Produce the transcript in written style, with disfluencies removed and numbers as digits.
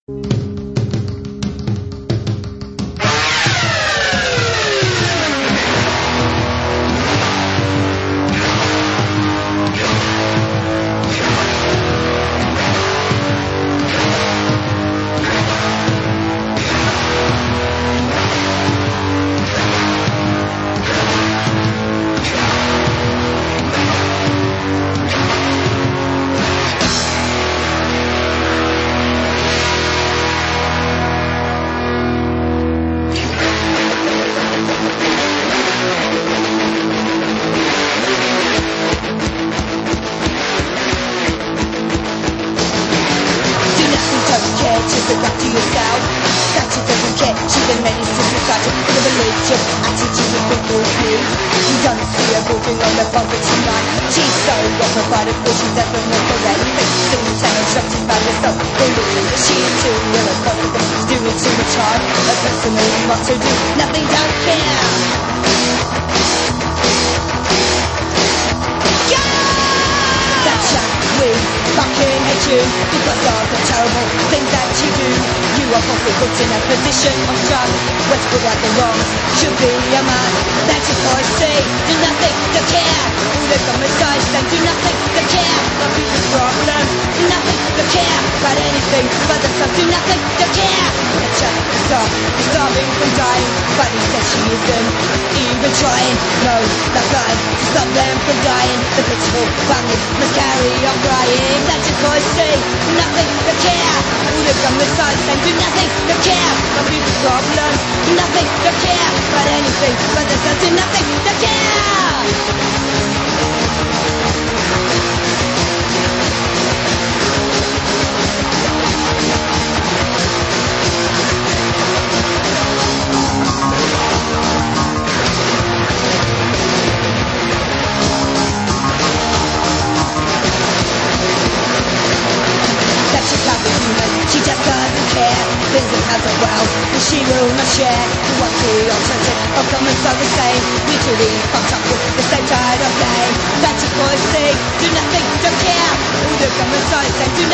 Keep it back to yourself. That she doesn't care. She's a menace to society with a religious attitude of people view. You don't see her walking on the poverty line. She's so well provided for. She's ever more for anything. Soon tell her she's by herself. Believing that she too will have confidence. She's doing too much harm. A personally want to do nothing, don't care. We fucking hate you because of the terrible things that you do. You are probably put in a position of trust where to put right the wrongs should be a man. That's your policy, do nothing, don't care. All the homicides, then do nothing, don't care. Not people's problem, do nothing, don't care. About anything but themselves, do nothing, don't care. The child is starving from dying, but he says she isn't even trying. No, not lying to stop them from dying. The pitiful families must carry on crying. That's your policy, do nothing, don't care. All the homicides, then do nothing, don't care. Not people's problem, do nothing, don't care. About anything but themselves, do nothing, don't care. She just doesn't care, business has a wealth, but she will not share. The one true alternative of common so the same, mutually fucked up with the same tide of blame. That's your policy, do nothing, don't care. All the common sides say do